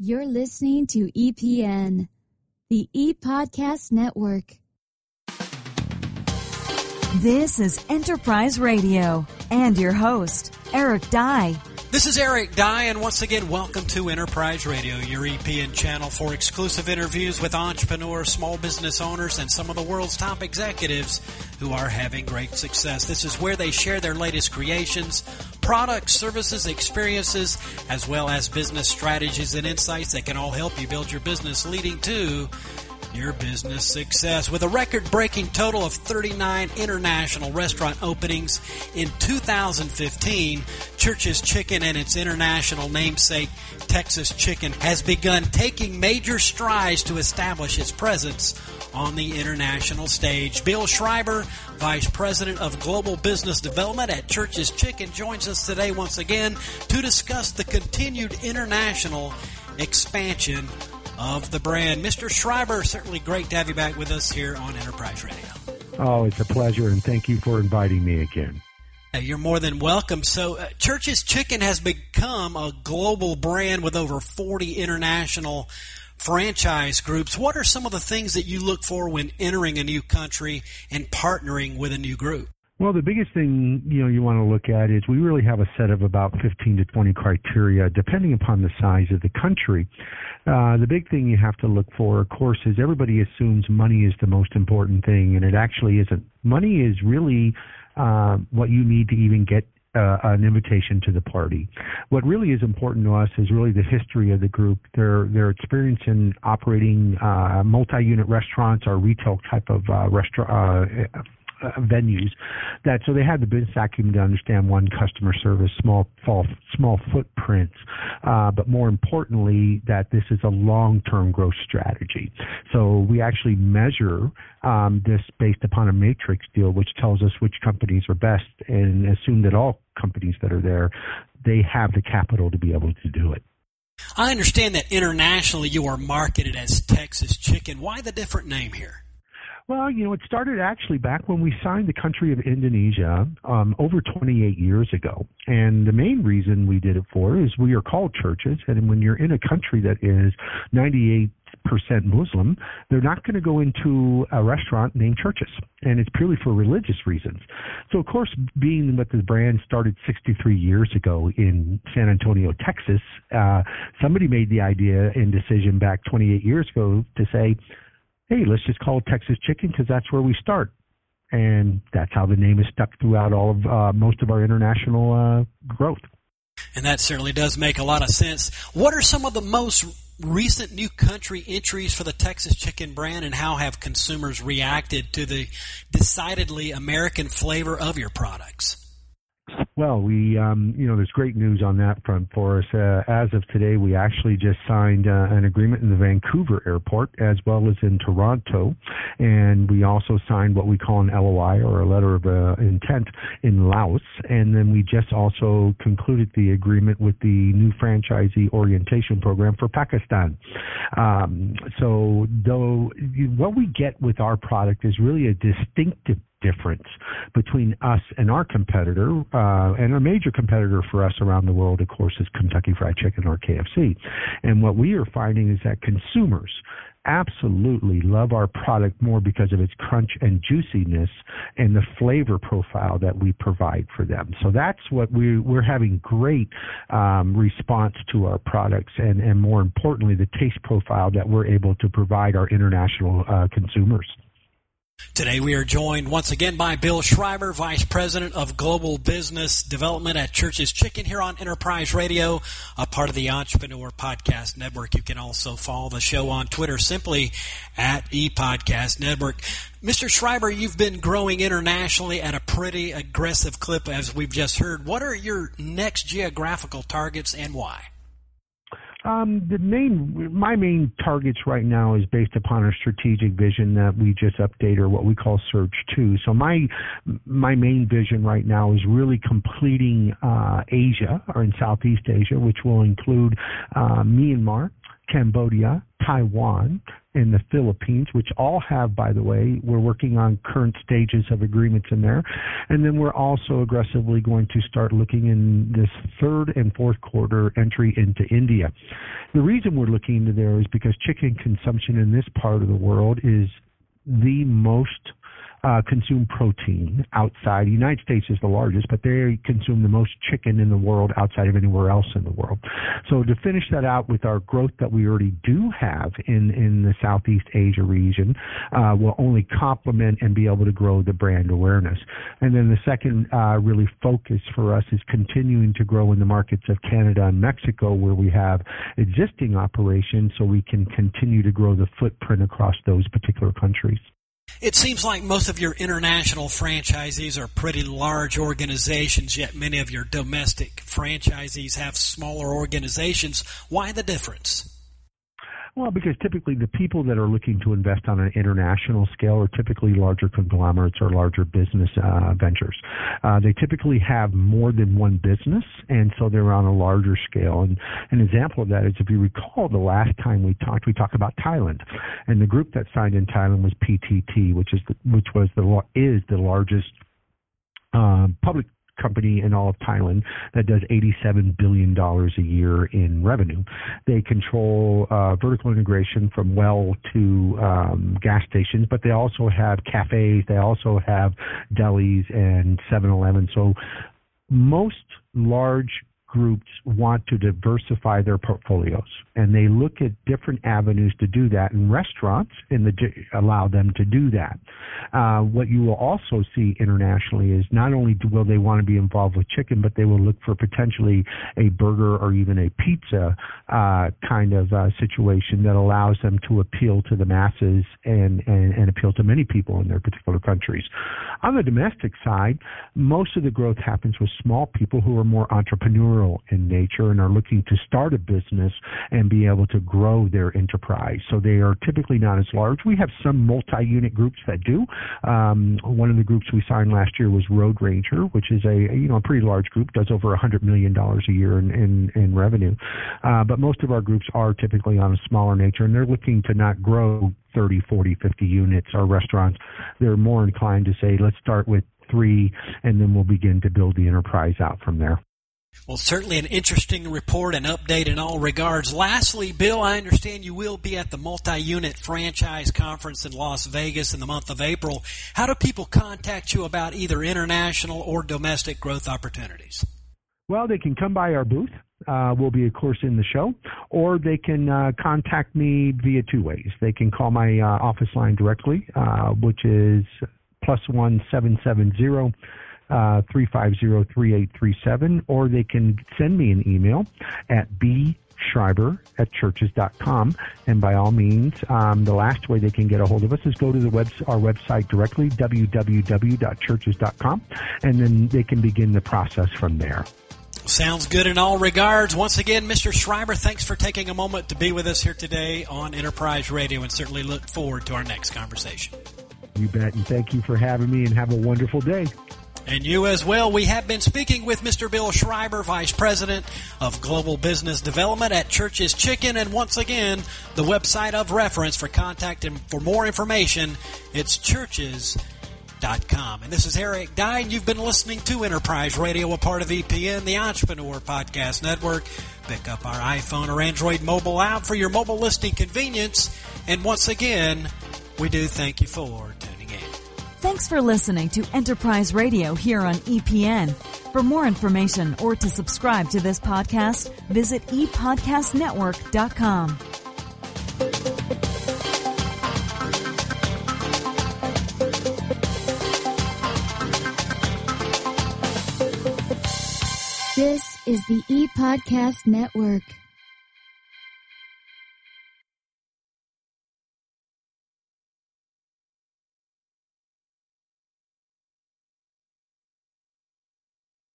You're listening to EPN, the ePodcast Network. This is Enterprise Radio and your host, Eric Dye. This is Eric Dye, and once again, welcome to Enterprise Radio, your EPN channel for exclusive interviews with entrepreneurs, small business owners, and some of the world's top executives who are having great success. This is where they share their latest creations, products, services, experiences, as well as business strategies and insights that can all help you build your business, leading to your business success. With a record-breaking total of 39 international restaurant openings in 2015, Church's Chicken and its international namesake, Texas Chicken, has begun taking major strides to establish its presence on the international stage. Bill Schreiber, Vice President of Global Business Development at Church's Chicken, joins us today once again to discuss the continued international expansion of the brand. Mr. Schreiber, certainly great to have you back with us here on Enterprise Radio. Oh, it's a pleasure, and thank you for inviting me again. You're more than welcome. So, Church's Chicken has become a global brand with over 40 international franchise groups. What are some of the things that you look for when entering a new country and partnering with a new group? Well, the biggest thing you want to look at is we really have a set of about 15 to 20 criteria, depending upon the size of the country. The big thing you have to look for, of course, is everybody assumes money is the most important thing, and it actually isn't. Money is really what you need to even get an invitation to the party. What really is important to us is really the history of the group, their experience in operating multi-unit restaurants or retail type of venues, that so they have the business acumen to understand one, customer service, small footprints, but more importantly that this is a long-term growth strategy. So we actually measure this based upon a matrix deal, which tells us which companies are best, and assume that all companies that are there, they have the capital to be able to do it. I understand that internationally you are marketed as Texas Chicken. Why the different name here? Well, it started actually back when we signed the country of Indonesia over 28 years ago. And the main reason we did it for is we are called churches, and when you're in a country that is 98% Muslim, they're not going to go into a restaurant named Church's, and it's purely for religious reasons. So, of course, being that the brand started 63 years ago in San Antonio, Texas, somebody made the idea and decision back 28 years ago to say, hey, let's just call it Texas Chicken because that's where we start. And that's how the name is stuck throughout all of most of our international growth. And that certainly does make a lot of sense. What are some of the most recent new country entries for the Texas Chicken brand, and how have consumers reacted to the decidedly American flavor of your products? Well, we, there's great news on that front for us. As of today, we actually just signed an agreement in the Vancouver airport as well as in Toronto. And we also signed what we call an LOI, or a letter of intent, in Laos. And then we just also concluded the agreement with the new franchisee orientation program for Pakistan. So though what we get with our product is really a distinctive difference between us and our competitor, and a major competitor for us around the world, of course, is Kentucky Fried Chicken, or KFC. And what we are finding is that consumers absolutely love our product more because of its crunch and juiciness and the flavor profile that we provide for them. So that's what we're having great response to our products, and more importantly, the taste profile that we're able to provide our international consumers. Today we are joined once again by Bill Schreiber, Vice President of Global Business Development at Church's Chicken, here on Enterprise Radio, a part of the Entrepreneur Podcast Network. You can also follow the show on Twitter simply at ePodcast Network. Mr. Schreiber, you've been growing internationally at a pretty aggressive clip, as we've just heard. What are your next geographical targets, and why? My main targets right now is based upon our strategic vision that we just updated, or what we call Surge 2. So my main vision right now is really completing Asia, or in Southeast Asia, which will include Myanmar, Cambodia, Taiwan, and the Philippines, which all have, by the way, we're working on current stages of agreements in there. And then we're also aggressively going to start looking in this third and fourth quarter entry into India. The reason we're looking into there is because chicken consumption in this part of the world is the most consume protein outside. The United States is the largest, but they consume the most chicken in the world outside of anywhere else in the world. So to finish that out with our growth that we already do have in the Southeast Asia region, will only complement and be able to grow the brand awareness. And then the second really focus for us is continuing to grow in the markets of Canada and Mexico, where we have existing operations, so we can continue to grow the footprint across those particular countries. It seems like most of your international franchisees are pretty large organizations, yet many of your domestic franchisees have smaller organizations. Why the difference? Well, because typically the people that are looking to invest on an international scale are typically larger conglomerates or larger business ventures. They typically have more than one business, and so they're on a larger scale. And an example of that is, if you recall, the last time we talked about Thailand, and the group that signed in Thailand was PTT, which is the largest public company in all of Thailand that does $87 billion a year in revenue. They control vertical integration from well to gas stations, but they also have cafes, they also have delis and 7-Eleven. So most large groups want to diversify their portfolios, and they look at different avenues to do that, and restaurants allow them to do that. What you will also see internationally is not only will they want to be involved with chicken, but they will look for potentially a burger or even a pizza kind of situation that allows them to appeal to the masses and appeal to many people in their particular countries. On the domestic side, most of the growth happens with small people who are more entrepreneurial in nature and are looking to start a business and be able to grow their enterprise. So they are typically not as large. We have some multi-unit groups that do. One of the groups we signed last year was Road Ranger, which is a pretty large group, does over $100 million a year in revenue. But most of our groups are typically on a smaller nature, and they're looking to not grow 30, 40, 50 units or restaurants. They're more inclined to say, let's start with 3, and then we'll begin to build the enterprise out from there. Well, certainly an interesting report and update in all regards. Lastly, Bill, I understand you will be at the Multi-Unit Franchise Conference in Las Vegas in the month of April. How do people contact you about either international or domestic growth opportunities? Well, they can come by our booth. We'll be, of course, in the show, or they can contact me via 2 ways. They can call my office line directly, which is +1-770 350-3837, or they can send me an email at bschreiber@churches.com. And by all means, the last way they can get a hold of us is go to our website directly, www.churches.com, and then they can begin the process from there. Sounds good in all regards. Once again, Mr. Schreiber, thanks for taking a moment to be with us here today on Enterprise Radio, and certainly look forward to our next conversation. You bet, and thank you for having me, and have a wonderful day. And you as well. We have been speaking with Mr. Bill Schreiber, Vice President of Global Business Development at Church's Chicken. And once again, the website of reference for contact and for more information, it's churches.com. And this is Eric Dye, and you've been listening to Enterprise Radio, a part of EPN, the Entrepreneur Podcast Network. Pick up our iPhone or Android mobile app for your mobile listing convenience. And once again, we do thank you for tuning in. Thanks for listening to Enterprise Radio here on EPN. For more information or to subscribe to this podcast, visit epodcastnetwork.com. This is the ePodcast Network.